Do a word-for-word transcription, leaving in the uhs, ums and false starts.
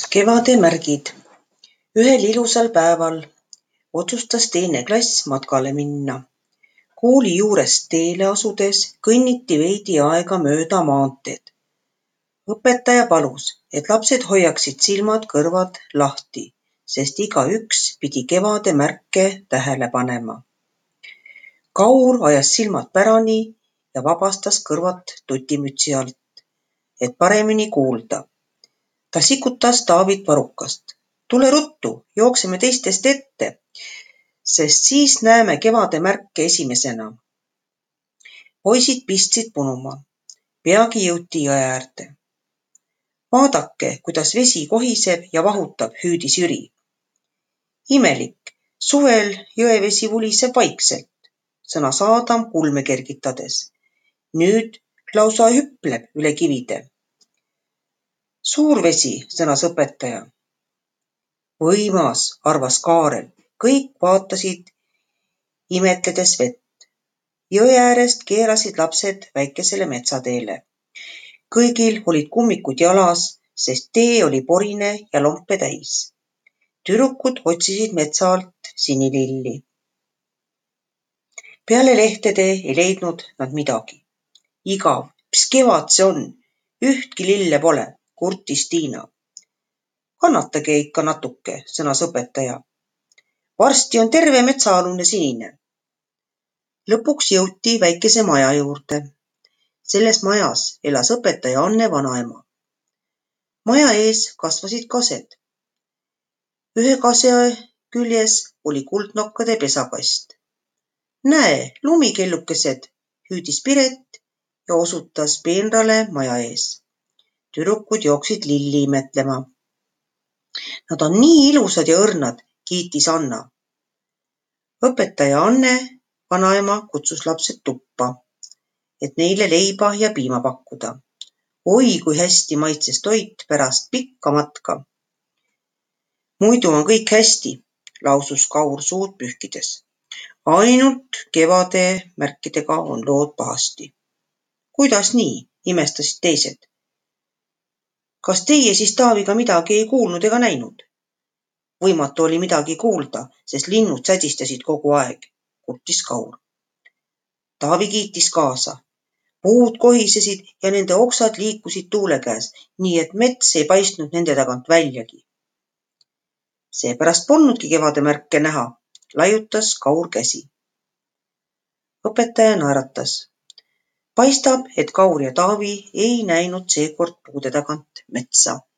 Kevade märgid. Ühel ilusal päeval otsustas teine klass matkale minna. Kooli juurest teele asudes kõnniti veidi aega mööda maanteed. Õpetaja palus, et lapsed hoiaksid silmad-kõrvad lahti, sest igaüks pidi kevade märke tähele panema. Kaur ajas silmad pärani ja vabastas kõrvad tutimütsi alt, et paremini kuulda. Ta sikutas Taavit varrukast. Tule ruttu, jookseme teistest ette, sest siis näeme kevade märke esimesena. Poisid pistsid punuma. Peagi jõuti jõe äärde. Vaadake, kuidas vesi kohiseb ja vahutab, hüüdis Jüri. Imelik, suvel jõevesi vuliseb vaikselt, sõnas Aadam kulme kergitades. Nüüd lausa hüpleb üle kivide. Suur vesi, sõnas õpetaja. Võimas, arvas Kaarel. Kõik vaatasid imetledes vett. Jõe äärest keerasid lapsed väikesele metsateele. Kõigil olid kummikud jalas, sest tee oli porine ja lompe täis. Tüdrukud otsisid metsa alt sinililli. Peale lehtede ei leidnud nad midagi. Igav, mis kevad see on? Ühtki lille pole, kurtis Tiina. Kannatage ikka natuke, sõnas õpetaja. Varsti on terve metsaalune sinine. Lõpuks jõuti väikese maja juurde. Selles majas elas õpetaja Anne vanaema. Maja ees kasvasid kased. Ühe kase küljes oli kuldnokkade pesakast. Näe, lumikellukesed, hüüdis Piret ja osutas peenrale maja ees. Tüdrukud jooksid lilli imetlema. Nad on nii ilusad ja õrnad, kiitis Anna. Õpetaja Anne vanaema kutsus lapsed tuppa, et neile leiba ja piima pakkuda. Oi, kui hästi maitses toit pärast pikka matka. Muidu on kõik hästi, lausus Kaur suud pühkides. Ainult kevade märkidega on lood pahasti. Kuidas nii, imestasid teised. Kas teie siis Taaviga midagi ei kuulnud ega näinud? Võimatu oli midagi kuulda, sest linnud sädistasid kogu aeg, kurtis Kaur. Taavi kiitis kaasa. Puud kohisesid ja nende oksad liikusid tuule käes, nii et mets ei paistnud nende tagant väljagi. Seepärast polnudki kevade märke näha, laiutas Kaur käsi. Õpetaja naeratas. Paistab, et Kaur ja Taavi ei näinud seekord puude tagant metsa.